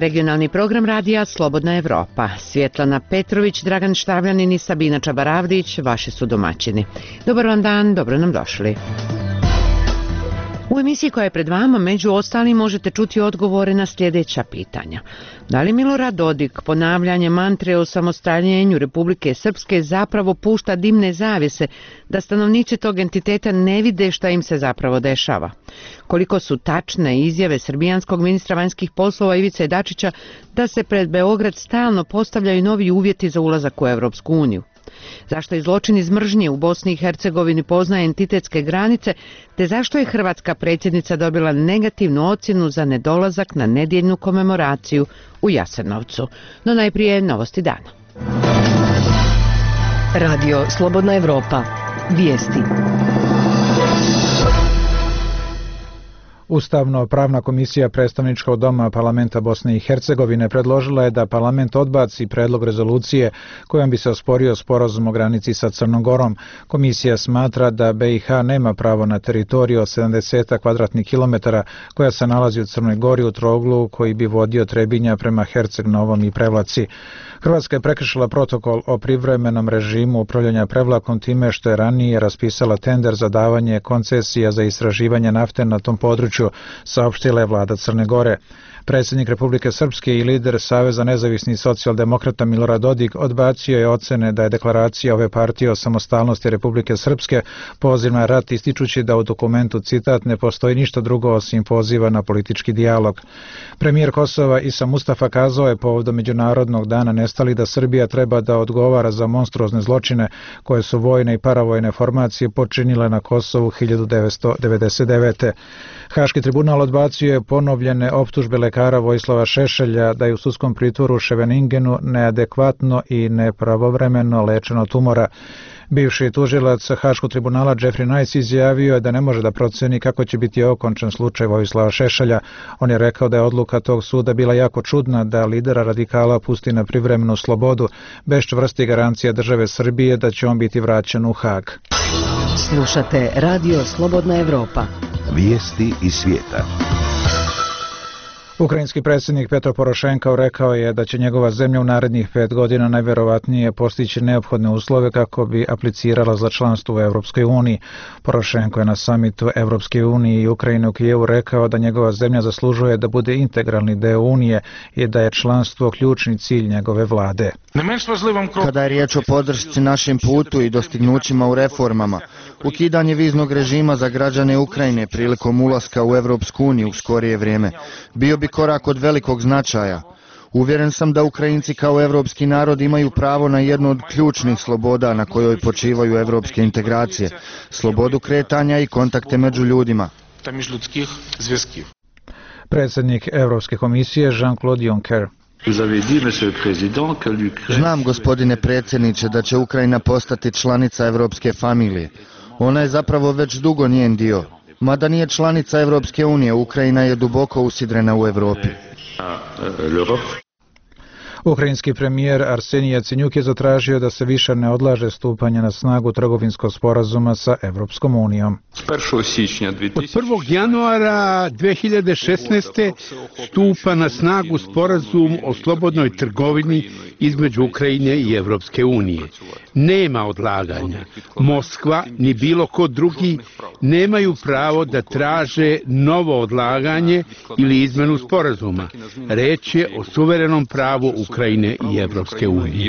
regionalni program radija Slobodna Evropa. Svjetlana Petrović, Dragan Štavljanin i Sabina Čabaravdić, vaši su domaćini. Dobar vam dan, dobro nam došli. U emisiji koja je pred vama, među ostalim, možete čuti odgovore na sljedeća pitanja. Da li Milorad Dodik ponavljanje mantre o samostaljenju Republike Srpske zapravo pušta dimne zavjese, da stanovnici tog entiteta ne vide šta im se zapravo dešava? Koliko su tačne izjave srbijanskog ministra vanjskih poslova Ivice Dačića da se pred Beograd stalno postavljaju novi uvjeti za ulazak u Evropsku uniju? Zašto je zločin iz mržnje u Bosni i Hercegovini poznaje entitetske granice, te zašto je hrvatska predsjednica dobila negativnu ocjenu za nedolazak na nedjeljnu komemoraciju u Jasenovcu? No najprije novosti dana. Radio Slobodna Evropa. Vijesti. Ustavno-pravna komisija predstavničkog doma parlamenta Bosne i Hercegovine predložila je da parlament odbaci predlog rezolucije kojom bi se osporio sporazum o granici sa Crnom Gorom. Komisija smatra da BiH nema pravo na teritoriju od 70 kvadratnih kilometara koja se nalazi u Crnoj Gori u trouglu koji bi vodio Trebinja prema Herceg Novom i Prevlaci. Hrvatska je prekršila protokol o privremenom režimu upravljanja Prevlakom time što je ranije raspisala tender za davanje koncesija za istraživanje nafte na tom području, saopštila je vlada Crne Gore. Predsjednik Republike Srpske i lider Saveza nezavisnih socijaldemokrata Milorad Dodik odbacio je ocene da je deklaracija ove partije o samostalnosti Republike Srpske poziv na rat, ističući da u dokumentu, citat, ne postoji ništa drugo osim poziva na politički dijalog. Premijer Kosova Isa Mustafa kazao je povodom Međunarodnog dana nestalih da Srbija treba da odgovara za monstruozne zločine koje su vojne i paravojne formacije počinile na Kosovu 1999. Haški tribunal odbacio je ponovljene optužbe lekara Vojislava Šešelja da je u sudskom pritvoru u Ševeningenu neadekvatno i nepravovremeno lečeno tumora. Bivši tužilac Haškog tribunala Jeffrey Nice izjavio je da ne može da proceni kako će biti okončan slučaj Vojislava Šešelja. On je rekao da je odluka tog suda bila jako čudna, da lidera radikala pusti na privremenu slobodu bez čvrstih garancija države Srbije da će on biti vraćen u Hag. Slušate Radio Slobodna Evropa. Vijesti iz svijeta. Ukrajinski predsjednik Petro Porošenko rekao je da će njegova zemlja u narednih 5 godina najvjerovatnije postići neophodne uslove kako bi aplicirala za članstvo u Europskoj uniji. Porošenko je na samitu Europske unije i Ukrajine u Kijevu rekao da njegova zemlja zaslužuje da bude integralni deo unije i da je članstvo ključni cilj njegove vlade. Kada je riječ o podršci našem putu i dostignućima u reformama, ukidanje viznog režima za građane Ukrajine prilikom ulaska u Europsku uniju u skorije vrijeme bio bi korak od velikog značaja. Uvjeren sam da Ukrajinci kao evropski narod imaju pravo na jednu od ključnih sloboda na kojoj počivaju evropske integracije, slobodu kretanja i kontakte među ljudima. Predsjednik Europske komisije Jean-Claude Juncker. Znam, gospodine predsjedniče, da će Ukrajina postati članica evropske familije. Ona je zapravo već dugo njen dio. Mada nije članica Evropske unije, Ukrajina je duboko usidrena u Europi. Ukrajinski premijer Arsenij Jacenjuk je zatražio da se više ne odlaže stupanje na snagu trgovinskog sporazuma sa Evropskom unijom. Od 1. januara 2016. stupa na snagu sporazum o slobodnoj trgovini između Ukrajine i Evropske unije. Nema odlaganja. Moskva ni bilo ko drugi nemaju pravo da traže novo odlaganje ili izmenu sporazuma. Reč je o suverenom pravu Ukrajine i Evropske unije.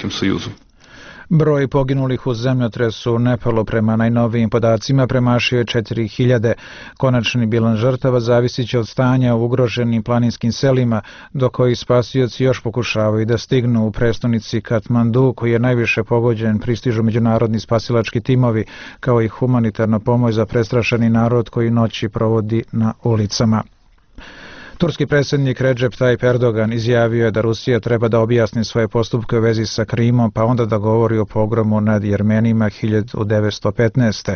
Broj poginulih u zemljotresu u Nepalu prema najnovijim podacima premašio je 4000. Konačni bilans žrtava zavisit će od stanja u ugroženim planinskim selima, do kojih spasioci još pokušavaju da stignu. U prestonici Katmandu, koji je najviše pogođen, pristižu međunarodni spasilački timovi, kao i humanitarna pomoć za prestrašeni narod koji noći provodi na ulicama. Turski predsjednik Recep Tayyip Erdogan izjavio je da Rusija treba da objasni svoje postupke u vezi sa Krimom, pa onda da govori o pogromu nad Jermenima 1915.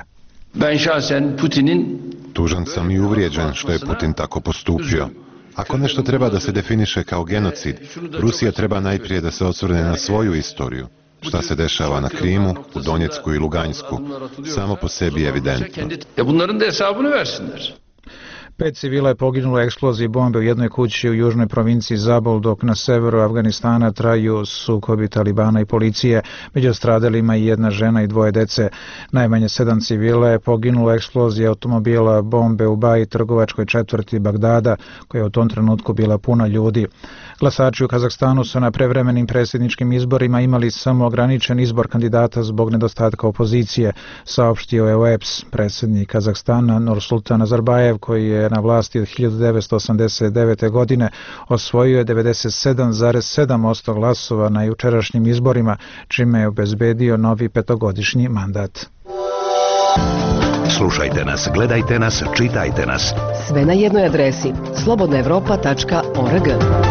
Tužan sam i uvrijeđen što je Putin tako postupio. Ako nešto treba da se definiše kao genocid, Rusija treba najprije da se osvrne na svoju istoriju. Šta se dešava na Krimu, u Donjecku i Luganjsku, samo po sebi je evidentno. 5 civila je poginulo u eksploziji bombe u jednoj kući u južnoj provinciji Zabul, dok na severu Afganistana traju sukobi Talibana i policije. Među stradalima i jedna žena i 2 dece. Najmanje 7 civila je poginulo u eksploziji automobila bombe u Baji, trgovačkoj četvrti Bagdada, koja je u tom trenutku bila puna ljudi. Glasači u Kazahstanu su na prevremenim predsjedničkim izborima imali samo ograničen izbor kandidata zbog nedostatka opozicije, saopštio je OEBS. Predsjednik Kazahstana Nursultan Nazarbajev, koji je na vlasti od 1989. godine, osvojio je 97,7% glasova na jučerašnjim izborima, čime je obezbedio novi 5-godišnji mandat. Slušajte nas, gledajte nas, čitajte nas. Sve na jednoj adresi slobodnaevropa.org.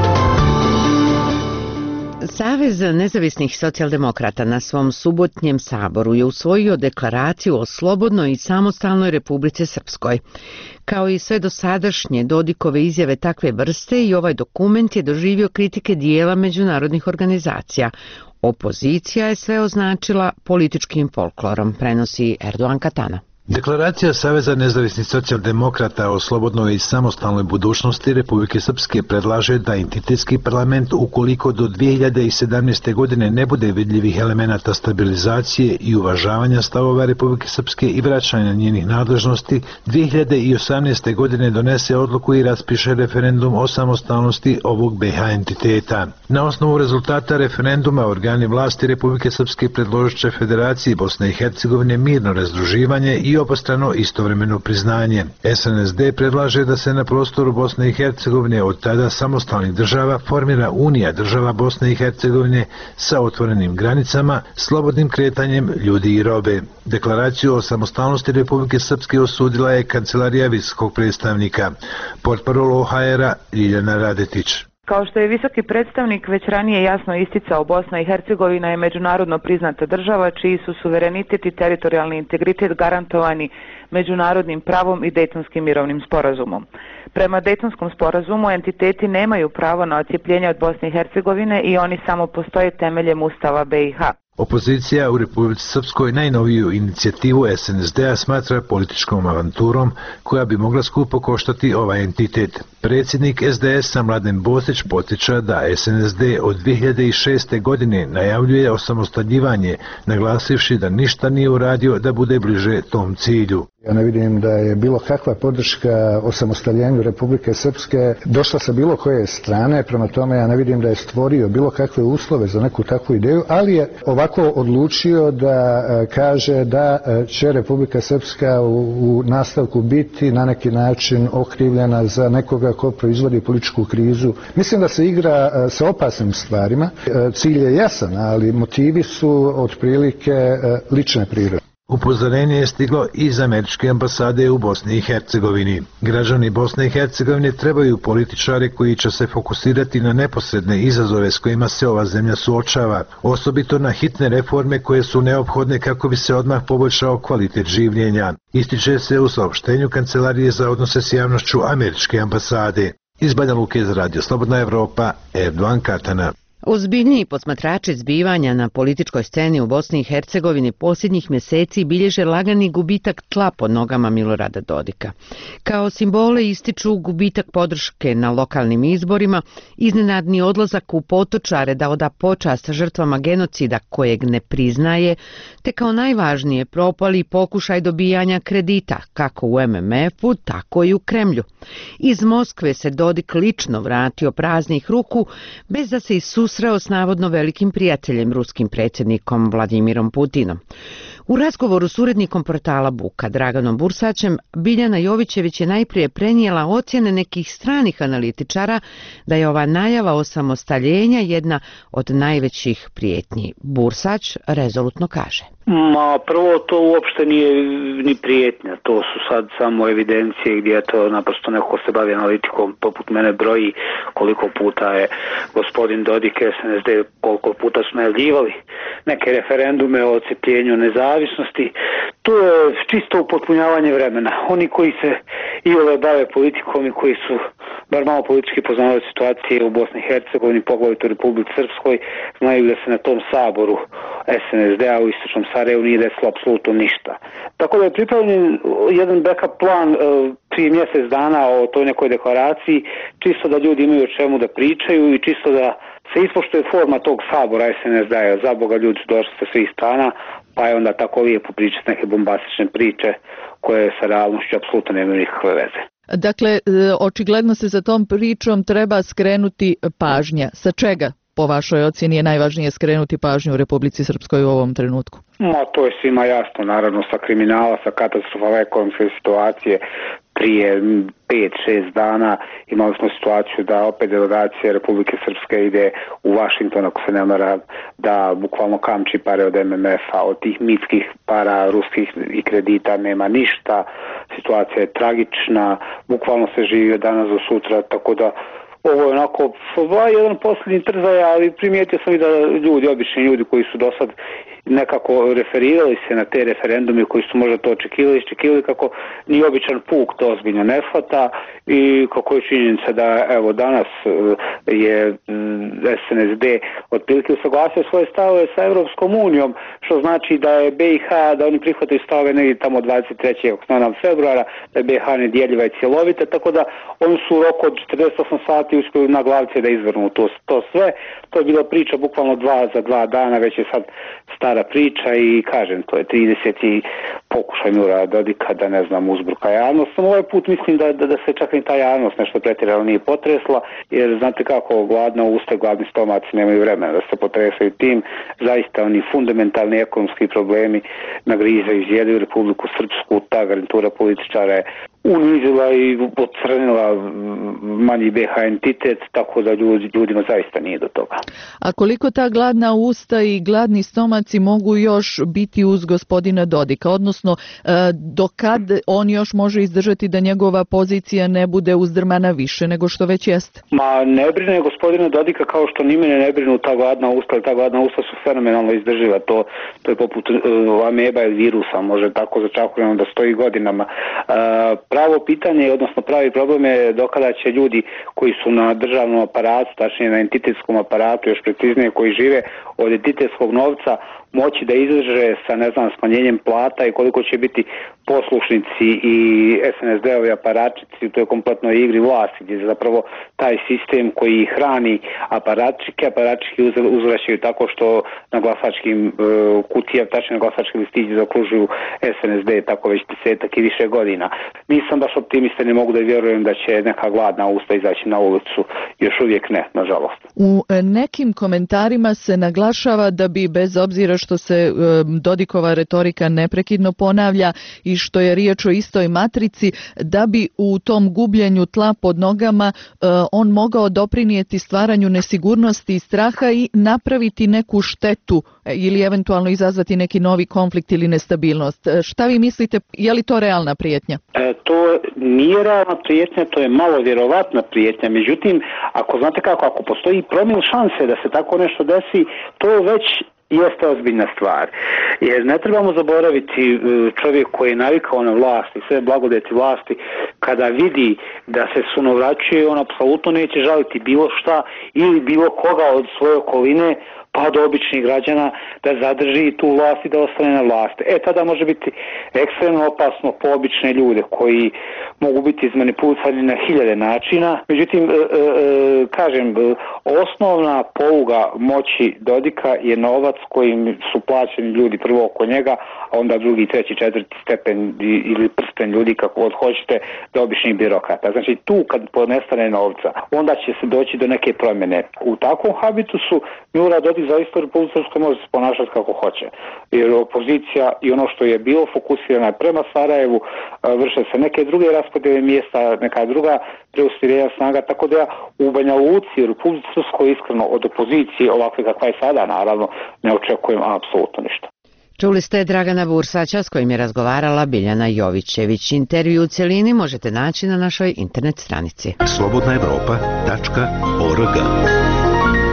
Savez nezavisnih socijaldemokrata na svom subotnjem saboru je usvojio deklaraciju o slobodnoj i samostalnoj Republici Srpskoj. Kao i sve dosadašnje Dodikove izjave takve vrste, i ovaj dokument je doživio kritike dijela međunarodnih organizacija. Opozicija je sve označila političkim folklorom, prenosi Erdogan Katana. Deklaracija Saveza nezavisnih socijaldemokrata o slobodnoj i samostalnoj budućnosti Republike Srpske predlaže da entitetski parlament, ukoliko do 2017. godine ne bude vidljivih elemenata stabilizacije i uvažavanja stavova Republike Srpske i vraćanja njenih nadležnosti, 2018. godine donese odluku i raspiše referendum o samostalnosti ovog BiH entiteta. Na osnovu rezultata referenduma organi vlasti Republike Srpske predložit će Federaciji Bosne i Hercegovine mirno razdruživanje i obostrano istovremeno priznanje. SNSD predlaže da se na prostoru Bosne i Hercegovine od tada samostalnih država formira Unija država Bosne i Hercegovine sa otvorenim granicama, slobodnim kretanjem ljudi i robe. Deklaraciju o samostalnosti Republike Srpske osudila je Kancelarija visokog predstavnika, portparol OHR-a Ljiljana Radetić. Kao što je visoki predstavnik već ranije jasno isticao, Bosna i Hercegovina je međunarodno priznata država čiji su suverenitet i teritorijalni integritet garantovani međunarodnim pravom i Dejtonskim mirovnim sporazumom. Prema Dejtonskom sporazumu entiteti nemaju pravo na odcijepljenje od Bosne i Hercegovine i oni samo postoje temeljem Ustava BiH. Opozicija u Republici Srpskoj najnoviju inicijativu SNSD-a smatra političkom avanturom koja bi mogla skupo koštati ovaj entitet. Predsjednik SDS-a Mladen Bosić podsjeća da SNSD od 2006. godine najavljuje osamostaljivanje, naglasivši da ništa nije uradio da bude bliže tom cilju. Ja ne vidim da je bilo kakva podrška osamostaljenju Republike Srpske došla sa bilo koje strane, prema tome ja ne vidim da je stvorio bilo kakve uslove za neku takvu ideju, ali je ovako odlučio da kaže da će Republika Srpska u nastavku biti na neki način okrivljena za nekoga ko proizvodi političku krizu. Mislim da se igra sa opasnim stvarima. Cilj je jasan, ali motivi su otprilike lične prirode. Upozorenje je stiglo iz američke ambasade u Bosni i Hercegovini. Građani Bosne i Hercegovine trebaju političare koji će se fokusirati na neposredne izazove s kojima se ova zemlja suočava, osobito na hitne reforme koje su neophodne kako bi se odmah poboljšao kvalitet življenja. Ističe se u saopštenju Kancelarije za odnose s javnošću američke ambasade. Iz Banja Luke za Radio Slobodna Evropa, Erdogan Katana. Ozbiljniji posmatrači zbivanja na političkoj sceni u Bosni i Hercegovini posljednjih mjeseci bilježe lagani gubitak tla pod nogama Milorada Dodika. Kao simbole ističu gubitak podrške na lokalnim izborima, iznenadni odlazak u Potočare da oda počast žrtvama genocida kojeg ne priznaje, te kao najvažnije propali pokušaj dobijanja kredita kako u MMF-u, tako i u Kremlju. Iz Moskve se Dodik lično vratio praznih ruku bez da se susreo s navodno velikim prijateljem, ruskim predsjednikom Vladimirom Putinom. U razgovoru s urednikom portala Buka Draganom Bursačem, Biljana Jovićević je najprije prenijela ocjene nekih stranih analitičara da je ova najava osamostaljenja jedna od najvećih prijetnji. Bursać rezolutno kaže. Prvo, to uopšte nije ni prijetnja, to su sad samo evidencije gdje to naprosto neko ko se bavi analitikom poput mene broji koliko puta je gospodin Dodik, SNSD, koliko puta su najavljivali neke referendume o odcepljenju nezavisnosti. To je čisto upotpunjavanje vremena. Oni koji se iole bave politikom i koji su bar malo politički poznavali situacije u Bosni i Hercegovini, poglavito u Republici Srpskoj, znaju da se na tom saboru SNSD-a u istočnom Sarajevu nije desilo apsolutno ništa. Tako da je pripravljen jedan backup plan prije mjesec dana o toj nekoj deklaraciji, čisto da ljudi imaju o čemu da pričaju i čisto da se ispoštuje forma tog sabora SNSD-a. Za Boga, ljudi su došli sa svih strana, pa je onda tako lijepo pričati neke bombastične priče koje sa realnošću apsolutno nemaju nikakve veze. Dakle, očigledno se za tom pričom treba skrenuti pažnja. Sa čega, po vašoj ocjeni, je najvažnije skrenuti pažnju u Republici Srpskoj u ovom trenutku? To je svima jasno, naravno, sa kriminala, sa katastrofalne ekonomske situacije. Prije 5-6 dana imali smo situaciju da opet delegacija Republike Srpske ide u Washington, ako se ne varam, da bukvalno kamči pare od MMF-a, od tih mitskih para ruskih i kredita nema ništa, situacija je tragična, bukvalno se živi od danas do sutra, tako da ovo je onako jedan posljednji trzaj, ali primijetio sam i da obični ljudi koji su do sad nekako referirali se na te referendume koji su možda to očekivali kako ni običan puk to ozbiljno ne shvata i kako je činjenica da evo danas je SNSD otprilike usaglasio svoje stavove sa Europskom unijom, što znači da je BiH, da oni prihvataju stavove negdje tamo 23. februara, da je BiH nedjeljiva i cjelovita, tako da oni su u roku od 48 sati uspjeli na glavice da izvrnu to sve. To je bila priča bukvalno za 2 dana, već je sad stara priča i kažem, to je 30. pokušaj Milorada Dodika da uzburka javnost. Samo ovaj put mislim da se čak i ta javnost nešto pretjerano nije potresla, jer znate kako, gladna usta i gladni stomaci nemaju vremena da se potresaju tim. Zaista oni fundamentalni ekonomski problemi nagrizaju, izjedaju Republiku Srpsku, ta garnitura političara je unizila i ocrnila manji BiH entitet, tako da ljudima zaista nije do toga. A koliko ta gladna usta i gladni stomaci mogu još biti uz gospodina Dodika, odnosno do kad on još može izdržati da njegova pozicija ne bude uzdrmana više nego što već jeste? Ne brine gospodina Dodika kao što ni mene ne brinu ta gladna usta, ta gladna usta su fenomenalno izdrživa, to je poput ameba ili virusa, može tako začahureno da stoji godinama. Pravo pitanje, odnosno pravi problem je dokada će ljudi koji su na državnom aparatu, tačnije na entitetskom aparatu, još preciznije koji žive od entitetskog novca, moći da izdrže sa smanjenjem plata i koliko će biti poslušnici i SNSD-ovi aparatčici u toj kompletnoj igri vlasti, gdje zapravo taj sistem koji hrani aparatčike uzvraćaju tako što na glasačkim kutijama, tačnije na glasačkim listići zaokružuju SNSD tako već 10 i više godina. Nisam baš optimista, ne mogu da vjerujem da će neka gladna usta izaći na ulicu, još uvijek ne, nažalost. U nekim komentarima se naglašava da bi, bez obzira što se Dodikova retorika neprekidno ponavlja i što je riječ o istoj matrici, da bi u tom gubljenju tla pod nogama on mogao doprinijeti stvaranju nesigurnosti i straha i napraviti neku štetu ili eventualno izazvati neki novi konflikt ili nestabilnost. Šta vi mislite, je li to realna prijetnja? To nije realna prijetnja, to je malo vjerovatna prijetnja. Međutim, ako znate kako, ako postoji promil šanse da se tako nešto desi, to već jeste ozbiljna stvar. Jer ne trebamo zaboraviti čovjek koji je navikao na vlast i sve blagodeti vlasti, kada vidi da se sunovraćuje, on apsolutno neće žaliti bilo šta ili bilo koga od svoje okoline pa do običnih građana da zadrži tu vlast i da ostane na vlasti. Tada može biti ekstremno opasno po obične ljude koji mogu biti izmanipulisani na hiljade načina. Međutim, kažem, osnovna poluga moći Dodika je novac kojim su plaćeni ljudi prvo oko njega, a onda drugi, treći, četvrti stepen ili prsten ljudi, kako god hoćete, do običnih birokrata. Znači tu kad ponestane novca, onda će se doći do neke promjene. U takvom habitusu Milorad Dodik zaista u Republici Srpskoj može se ponašati kako hoće. Jer opozicija i ono što je bilo fokusirano prema Sarajevu, vrše se neke druge raspodjele mjesta, neka druga preusmjerenja snaga, tako da ja u Banja Luci, u Republici Srpskoj iskreno od opozicije, ovakve kakva je sada naravno, ne očekujem apsolutno ništa. Čuli ste Dragana Bursaća s kojim je razgovarala Biljana Jovićević. Intervju u cjelini možete naći na našoj internet stranici. Slobodnaevropa.org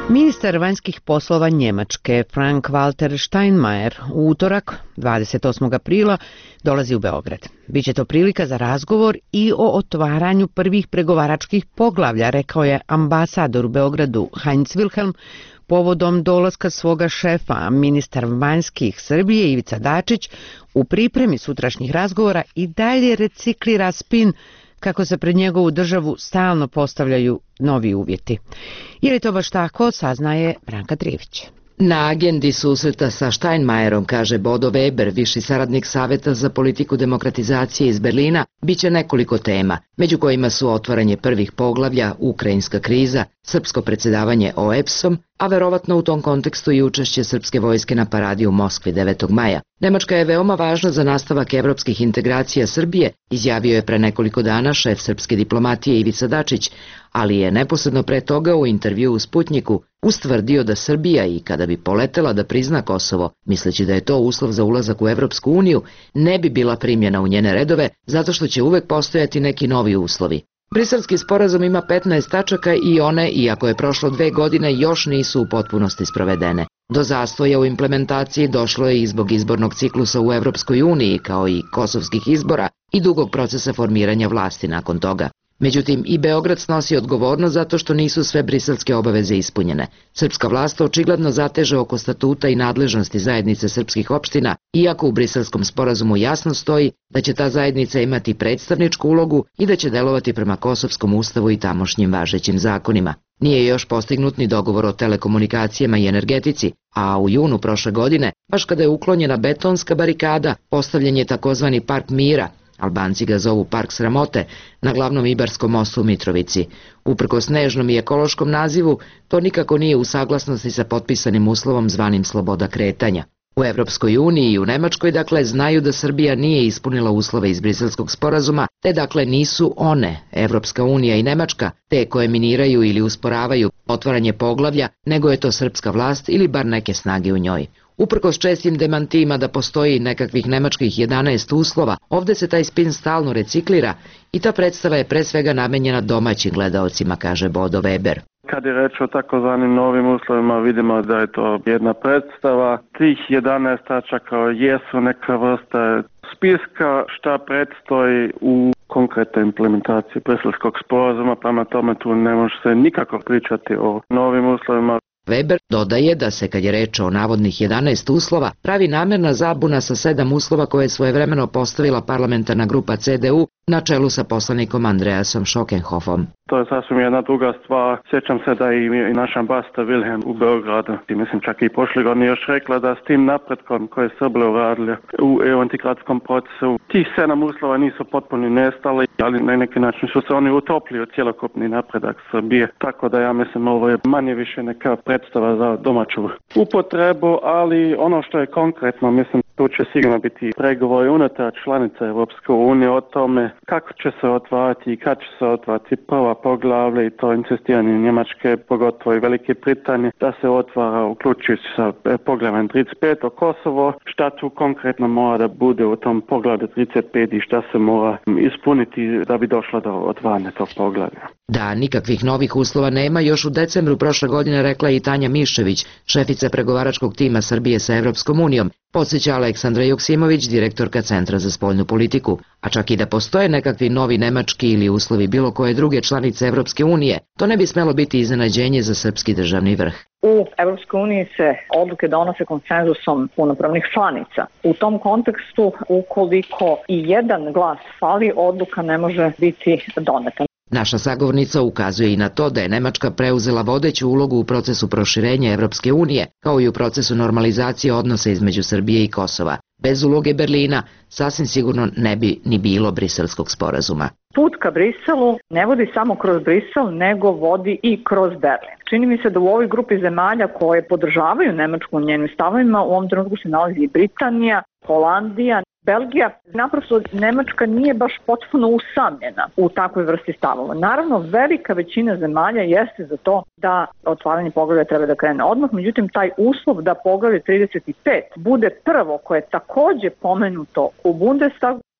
Ministar vanjskih poslova Njemačke Frank-Walter Steinmeier u utorak, 28. aprila, dolazi u Beograd. Biće to prilika za razgovor i o otvaranju prvih pregovaračkih poglavlja, rekao je ambasador u Beogradu Heinz Wilhelm, povodom dolaska svoga šefa, ministar vanjskih Srbije Ivica Dačić, u pripremi sutrašnjih razgovora i dalje reciklira spin kako se pred njegovu državu stalno postavljaju novi uvjeti. Je li to baš tako, saznaje Branka Trijević. Na agendi susreta sa Steinmeierom, kaže Bodo Weber, viši saradnik Saveta za politiku demokratizacije iz Berlina, biće nekoliko tema, među kojima su otvaranje prvih poglavlja, ukrajinska kriza, srpsko predsjedavanje OEBS-om, a verovatno u tom kontekstu i učešće srpske vojske na paradi u Moskvi 9. maja. Nemačka je veoma važna za nastavak evropskih integracija Srbije, izjavio je pre nekoliko dana šef srpske diplomatije Ivica Dačić, ali je neposredno pre toga u intervju u Sputnjiku ustvrdio da Srbija, i kada bi poletela da prizna Kosovo, misleći da je to uslov za ulazak u Evropsku uniju, ne bi bila primljena u njene redove zato što će uvek postojati neki novi uslovi. Briselski sporazum ima 15 tačaka i one, iako je prošlo 2 godine, još nisu u potpunosti sprovedene. Do zastoja u implementaciji došlo je i zbog izbornog ciklusa u Evropskoj uniji, kao i kosovskih izbora i dugog procesa formiranja vlasti nakon toga. Međutim, i Beograd snosi odgovornost zato što nisu sve briselske obaveze ispunjene. Srpska vlast očigledno zateže oko statuta i nadležnosti zajednice srpskih opština, iako u briselskom sporazumu jasno stoji da će ta zajednica imati predstavničku ulogu i da će delovati prema kosovskom ustavu i tamošnjim važećim zakonima. Nije još postignut ni dogovor o telekomunikacijama i energetici, a u junu prošle godine, baš kada je uklonjena betonska barikada, postavljen je takozvani park mira, Albanci ga zovu park sramote, na glavnom Ibarskom mostu u Mitrovici. Uprkos nežnom i ekološkom nazivu, to nikako nije u saglasnosti sa potpisanim uslovom zvanim sloboda kretanja. U Evropskoj uniji i u Nemačkoj, dakle, znaju da Srbija nije ispunila uslove iz Briselskog sporazuma, te dakle nisu one, Evropska unija i Nemačka, te koje miniraju ili usporavaju otvaranje poglavlja, nego je to srpska vlast ili bar neke snage u njoj. Uprkos čestim demantima da postoji nekakvih nemačkih 11 uslova, ovde se taj spin stalno reciklira i ta predstava je pre svega namenjena domaćim gledaocima, kaže Bodo Weber. Kad je reč o takozvanim novim uslovima, vidimo da je to jedna predstava. Tih 11 tačaka jesu neka vrsta spiska šta predstoji u konkretnoj implementaciji Briselskog sporazuma, prema tome tu ne može se nikako pričati o novim uslovima. Weber dodaje da se, kad je reč o navodnih 11 uslova, pravi namerna zabuna sa 7 uslova koje je svojevremeno postavila parlamentarna grupa CDU na čelu sa poslanikom Andreasom Schockenhoffom. To je sasvim jedna druga stvar. Sjećam se da i naš ambasador Wilhelm u Beogradu, mislim čak i prošle godine još rekla da s tim napretkom koje Srbi uradili u integracijskom procesu, tih 7 uslova nisu potpuno nestali, ali na neki način su se oni utopili u cjelokupni napredak Srbije. Tako da ja mislim ovo je manje više neka predstava za domaću upotrebu, ali ono što je konkretno, mislim, tu će sigurno biti pregovori unutar članica Evropske unije o tome kako će se otvarati i kad će se otvarati prva poglavlja, i to insistiranje Njemačke, pogotovo i Velike Britanije, da se otvara uključujući sa poglavljem 35 o Kosovo, šta tu konkretno mora da bude u tom poglavlju 35 i šta se mora ispuniti da bi došlo do otvaranja tog poglavlja. Da nikakvih novih uslova nema, još u decembru prošle godine rekla i Tanja Miščević, šefica pregovaračkog tima Srbije sa Evropskom unijom, podsjeća Aleksandra Joksimović, direktorka Centra za spoljnu politiku. A čak i da postoje nekakvi novi nemački ili uslovi bilo koje druge članice Evropske unije, to ne bi smelo biti iznenađenje za srpski državni vrh. U Evropskoj uniji se odluke donose konsenzusom punopravnih članica. U tom kontekstu, ukoliko i jedan glas fali, odluka ne može biti doneta. Naša sagovornica ukazuje i na to da je Nemačka preuzela vodeću ulogu u procesu proširenja Evropske unije, kao i u procesu normalizacije odnosa između Srbije i Kosova. Bez uloge Berlina sasvim sigurno ne bi ni bilo Briselskog sporazuma. Put ka Briselu ne vodi samo kroz Brisel, nego vodi i kroz Berlin. Čini mi se da u ovoj grupi zemalja koje podržavaju Nemačku u njenim stavovima u ovom trenutku se nalazi i Britanija, Holandija, Belgija. Naprosto Nemačka nije baš potpuno usamljena u takvoj vrsti stavova. Naravno, velika većina zemalja jeste za to da otvaranje poglavlja treba da krene odmah, međutim taj uslov da poglavlje 35 bude prvo koje je takođe pomenuto u Bundestagu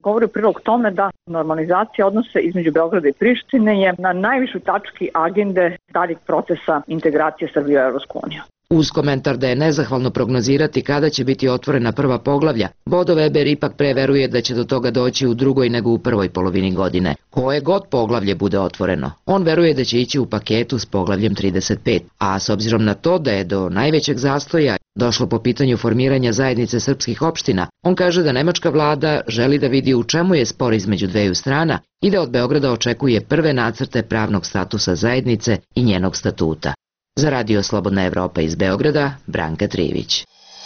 govori u prilog tome da normalizacija odnose između Beograda i Prištine je na najvišoj tački agende daljeg procesa integracije Srbije u Evropsku uniju. Uz komentar da je nezahvalno prognozirati kada će biti otvorena prva poglavlja, Bodo Weber ipak preveruje da će do toga doći u drugoj nego u prvoj polovini godine. Koje god poglavlje bude otvoreno, on veruje da će ići u paketu s poglavljem 35, a s obzirom na to da je do najvećeg zastoja došlo po pitanju formiranja zajednice srpskih opština, on kaže da nemačka vlada želi da vidi u čemu je spor između dveju strana i da od Beograda očekuje prve nacrte pravnog statusa zajednice i njenog statuta. Za Radio Slobodna Evropa iz Beograda, Branka Trivić.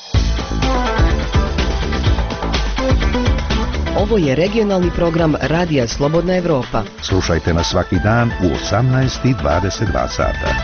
Ovo je regionalni program Radija Slobodna Evropa. Slušajte nas svaki dan u 18:22 sata.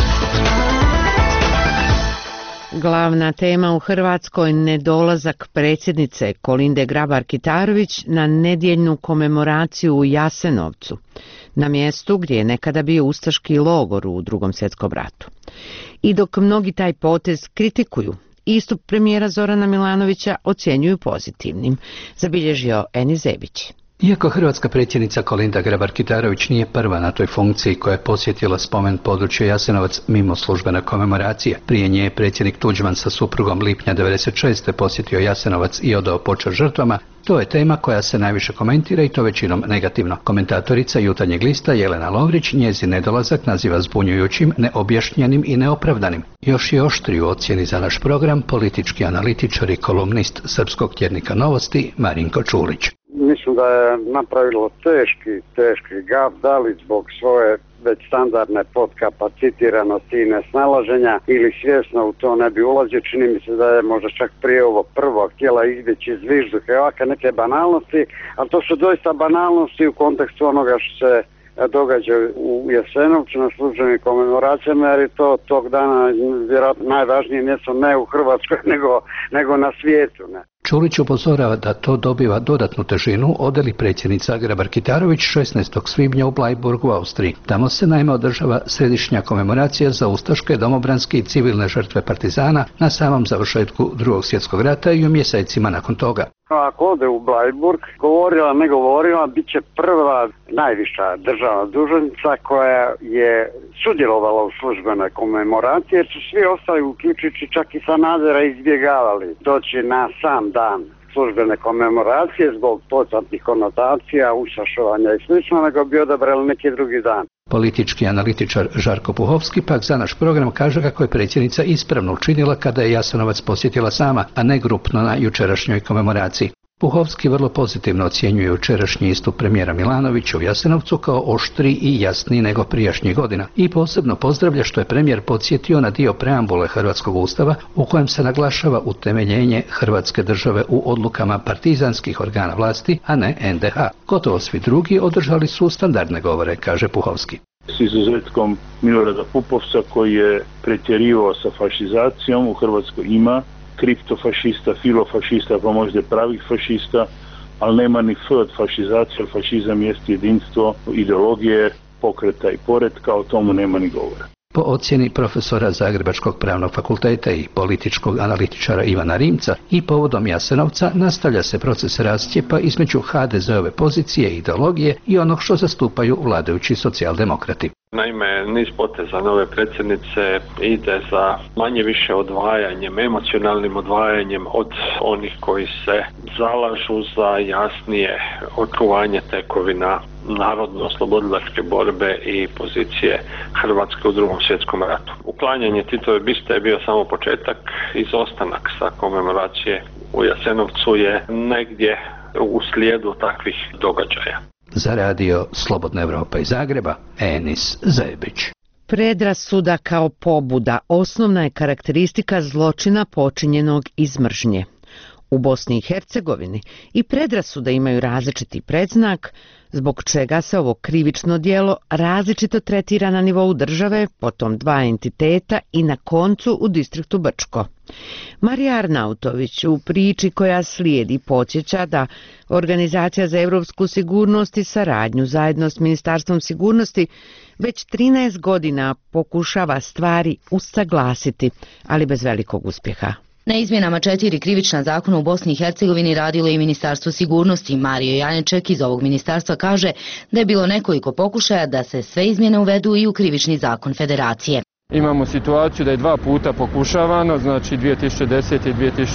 Glavna tema u Hrvatskoj nedolazak predsjednice Kolinde Grabar-Kitarović na nedjeljnu komemoraciju u Jasenovcu, na mjestu gdje je nekada bio ustaški logor u Drugom svjetskom ratu. I dok mnogi taj potez kritikuju, istup premijera Zorana Milanovića ocjenjuju pozitivnim, zabilježio Enis Zebić. Iako hrvatska predsjednica Kolinda Grabar-Kitarović nije prva na toj funkciji koja je posjetila spomen područja Jasenovac mimo službene komemoracije, prije nje je predsjednik Tuđman sa suprugom lipnja 1996. posjetio Jasenovac i odao počast žrtvama, to je tema koja se najviše komentira i to većinom negativno. Komentatorica Jutarnjeg lista Jelena Lovrić njezin nedolazak naziva zbunjujućim, neobjašnjenim i neopravdanim. Još je oštriji u ocjeni za naš program politički analitičar i kolumnist srpskog tjednika Novosti Marinko Čulić. Mislim da je napravilo teški gaf, da li zbog svoje već standardne podkapacitiranosti i nesnalaženja ili svjesno u to ne bi ulazio. Čini mi se da je možda čak prije ovo prvo htjela izbjeći zvižduhe, ovakve neke banalnosti, ali to su doista banalnosti u kontekstu onoga što se događa u Jasenovcu na službenim komemoracijama, jer je to tog dana vjerojatno najvažnije mjesto ne u Hrvatskoj nego na svijetu. Ne. Čulić upozorava da to dobiva dodatnu težinu odeli predsjednica Grabar-Kitarović 16. svibnja u Blajburgu u Austriji. Tamo se naime održava središnja komemoracija za ustaške, domobranske i civilne žrtve partizana na samom završetku Drugog svjetskog rata i u mjesecima nakon toga. Ako ode u Blajburg, govorila, ne govorila, bit će prva najviša državna dužnosnica koja je sudjelovala u službenoj komemoraciji, jer su svi ostali, uključujući čak i Sanadera, izbjegavali doći na sam dan službene komemoracije zbog poznatih konotacija, ušašovanja i slično, nego bi odabrali neki drugi dan. Politički analitičar Žarko Puhovski pak za naš program kaže kako je predsjednica ispravno učinila kada je Jasenovac posjetila sama, a ne grupno na jučerašnjoj komemoraciji. Puhovski vrlo pozitivno ocjenjuje jučerašnji istup premijera Milanovića u Jasenovcu kao oštriji i jasniji nego prijašnjih godina i posebno pozdravlja što je premijer podsjetio na dio preambule Hrvatskog ustava u kojem se naglašava utemeljenje Hrvatske države u odlukama partizanskih organa vlasti, a ne NDH. Gotovo svi drugi održali su standardne govore, kaže Puhovski. S izuzetkom Milorada Pupovca koji je pretjerivao sa fašizacijom, u Hrvatskoj ima kriptofašista, filofašista, pa možda pravih fašista, ali nema ni F od fašizacije, fašizam jest jedinstvo ideologije, pokreta i poretka, o tomu nema ni govora. Po ocjeni profesora Zagrebačkog pravnog fakulteta i političkog analitičara Ivana Rimca i povodom Jasenovca nastavlja se proces rascijepa između HDZ-ove pozicije i ideologije i onog što zastupaju vladajući socijaldemokrati. Naime, niz poteza nove predsjednice ide za manje više odvajanjem, emocionalnim odvajanjem od onih koji se zalažu za jasnije očuvanje tekovina narodno-oslobodilačke borbe i pozicije Hrvatske u Drugom svjetskom ratu. Uklanjanje Titove biste je bio samo početak, izostanak sa komemoracije u Jasenovcu je negdje u slijedu takvih događaja. Za Radio Slobodna Evropa iz Zagreba, Enis Zebić. Predrasuda kao pobuda osnovna je karakteristika zločina počinjenog iz mržnje. U Bosni i Hercegovini i predrasude imaju različiti predznak, zbog čega se ovo krivično djelo različito tretira na nivou države, potom dva entiteta i na koncu u distriktu Brčko. Marija Arnautović u priči koja slijedi podsjeća da Organizacija za europsku sigurnost i saradnju zajedno s Ministarstvom sigurnosti već 13 godina pokušava stvari usaglasiti, ali bez velikog uspjeha. Na izmjenama 4 krivična zakona u Bosni i Hercegovini radilo i Ministarstvo sigurnosti. Mario Janeček iz ovog ministarstva kaže da je bilo nekoliko pokušaja da se sve izmjene uvedu i u krivični zakon Federacije. Imamo situaciju da je 2 puta pokušavano, znači 2010. i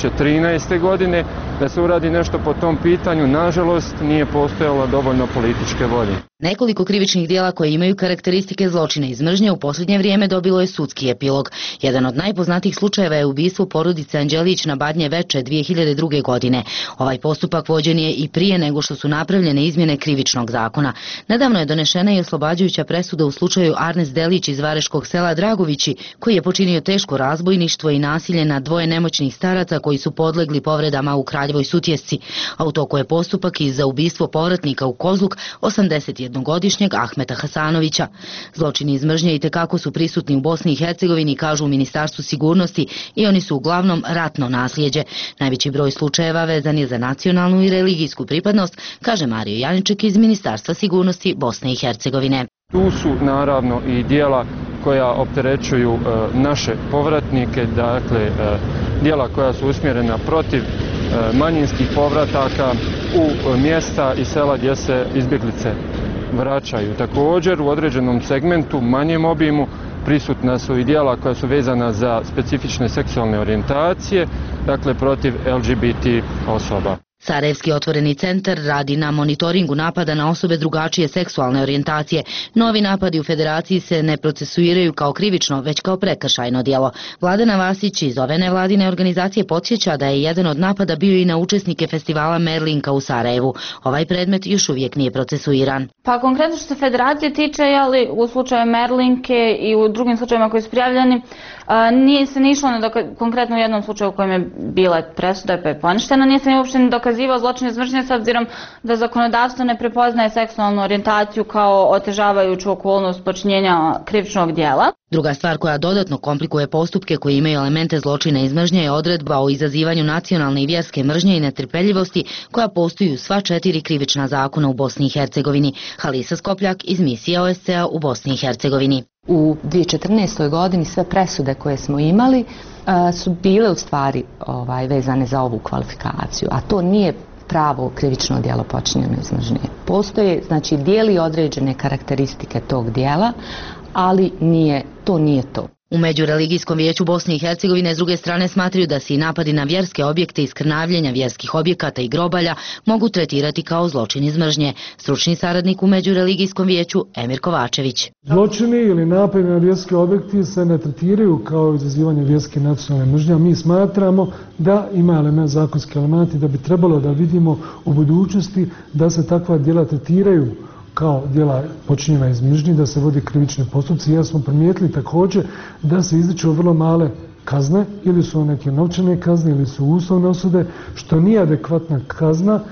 2013. godine, da se uradi nešto po tom pitanju. Nažalost, nije postojalo dovoljno političke volje. Nekoliko krivičnih dijela koje imaju karakteristike zločina iz mržnje u posljednje vrijeme dobilo je sudski epilog. Jedan od najpoznatijih slučajeva je ubistvo porodice Anđelić na Badnje Veče 2002. godine. Ovaj postupak vođen je i prije nego što su napravljene izmjene krivičnog zakona. Nedavno je donešena i oslobađajuća presuda u slučaju Arnes Delić iz vareškog sela Dragovići, koji je počinio teško razbojništvo i nasilje nad 2 nemoćnih staraca koji su podlegli povredama u Kraljevoj Sutjesci. A u toku je postupak i za ubistvo povratnika u Kozluk 81-godišnjeg Ahmeta Hasanovića. Zločini iz mržnje itekako su prisutni u Bosni i Hercegovini, kažu u Ministarstvu sigurnosti, i oni su uglavnom ratno nasljeđe. Najveći broj slučajeva vezan je za nacionalnu i religijsku pripadnost, kaže Mario Janeček iz Ministarstva sigurnosti Bosne i Hercegovine. Tu su naravno i dijela koja opterećuju naše povratnike, dakle dijela koja su usmjerena protiv manjinskih povrataka u mjesta i sela gdje se izbjeglice vraćaju. Također u određenom segmentu, manjem obimu, prisutna su i dijela koja su vezana za specifične seksualne orijentacije, dakle protiv LGBT osoba. Sarajevski otvoreni centar radi na monitoringu napada na osobe drugačije seksualne orijentacije. Novi napadi u Federaciji se ne procesuiraju kao krivično, već kao prekršajno djelo. Vladana Vasić iz ove nevladine organizacije podsjeća da je jedan od napada bio i na učesnike festivala Merlinka u Sarajevu. Ovaj predmet još uvijek nije procesuiran. Pa konkretno što se Federacije tiče, u slučaju Merlinke i u drugim slučajevima koji su prijavljeni, nije se ni išlo konkretno u jednom slučaju u kojem je bila presuda pa je poništena, nije se uopšte dokazivao zločin iz mržnje s obzirom da zakonodavstvo ne prepoznaje seksualnu orijentaciju kao otežavajuću okolnost počinjenja krivičnog djela. Druga stvar koja dodatno komplikuje postupke koji imaju elemente zločina iz mržnje je odredba o izazivanju nacionalne i vjerske mržnje i netrpeljivosti koja postoji u sva 4 krivična zakona u Bosni i Hercegovini. Halisa Skopljak iz misije OSCE-a u Bosni i Hercegovini. U 2014. godini sve presude koje smo imali su bile u stvari vezane za ovu kvalifikaciju, a to nije pravo krivično djelo počinjeno iz mržnje. Postoje, znači, dijeli određene karakteristike tog djela, ali to nije to. U Međureligijskom vijeću Bosne i Hercegovine s druge strane smatraju da se i napadi na vjerske objekte i skrnavljenja vjerskih objekata i grobalja mogu tretirati kao zločin iz mržnje. Stručni saradnik u Međureligijskom vijeću Emir Kovačević. Zločini ili napadi na vjerske objekti se ne tretiraju kao izazivanje vjerske nacionalne mržnje. Mi smatramo da ima zakonski elementi da bi trebalo da vidimo u budućnosti da se takva djela tretiraju kao djela počinjena iz mržnje, da se vodi krivične postupci. Ja smo primijetili također da se izriču vrlo male kazne, ili su neke novčane kazne ili su uslovne osude, što nije adekvatna kazna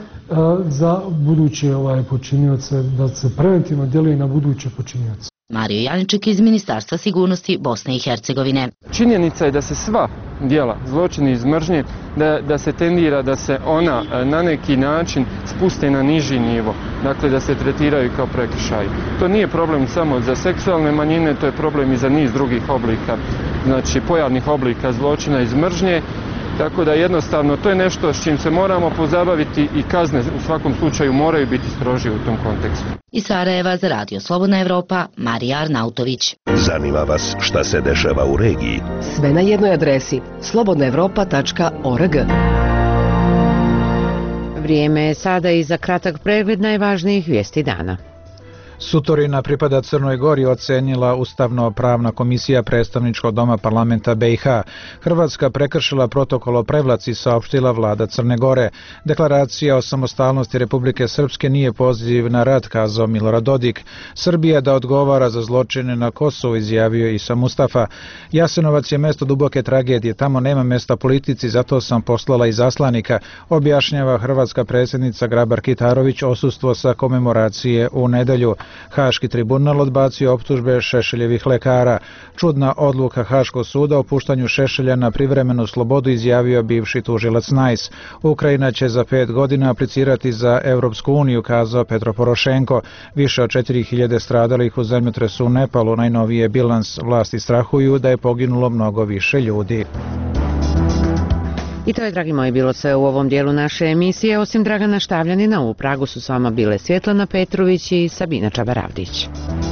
za buduće počinioce, da se preventivno djeluje na buduće počinioce. Mario Janeček iz Ministarstva sigurnosti Bosne i Hercegovine. Činjenica je da se sva djela zločini iz mržnje, da se tendira da se ona na neki način spuste na niži nivo, dakle da se tretiraju kao prekršaj. To nije problem samo za seksualne manjine, to je problem i za niz drugih oblika, znači pojavnih oblika zločina iz mržnje. Tako da jednostavno to je nešto s čim se moramo pozabaviti i kazne u svakom slučaju moraju biti strožije u tom kontekstu. Iz Sarajeva za Radio Slobodna Evropa, Marija Arnautović. Zanima vas šta se dešava u regiji? Sve na jednoj adresi slobodnaevropa.org. Vrijeme je sada i za kratak pregled najvažnijih vijesti dana. Sutorina pripada Crnoj Gori, ocenila Ustavno-pravna komisija predstavničkog doma parlamenta BiH. Hrvatska prekršila protokol o prevlaci, saopštila vlada Crne Gore. Deklaracija o samostalnosti Republike Srpske nije poziv na rat, kazao Milorad Dodik. Srbija da odgovara za zločine na Kosovu, izjavio Isa Mustafa. Jasenovac je mesto duboke tragedije, tamo nema mesta politici, zato sam poslala izaslanika, objašnjava hrvatska predsjednica Grabar Kitarović odsustvo sa komemoracije u nedelju. Haški tribunal odbacio optužbe Šešeljevih lekara. Čudna odluka Haškog suda o puštanju Šešelja na privremenu slobodu, izjavio bivši tužilac Najs. Ukrajina će za 5 godina aplicirati za Europsku uniju, kazao Petro Porošenko. Više od 4000 stradalih u zemljotresu u Nepalu, najnoviji je bilans. Vlasti strahuju da je poginulo mnogo više ljudi. I to je, dragi moji, bilo sve u ovom dijelu naše emisije. Osim Dragana Štavljanina, u Pragu su s vama bile Svjetlana Petrović i Sabina Čabaravdić.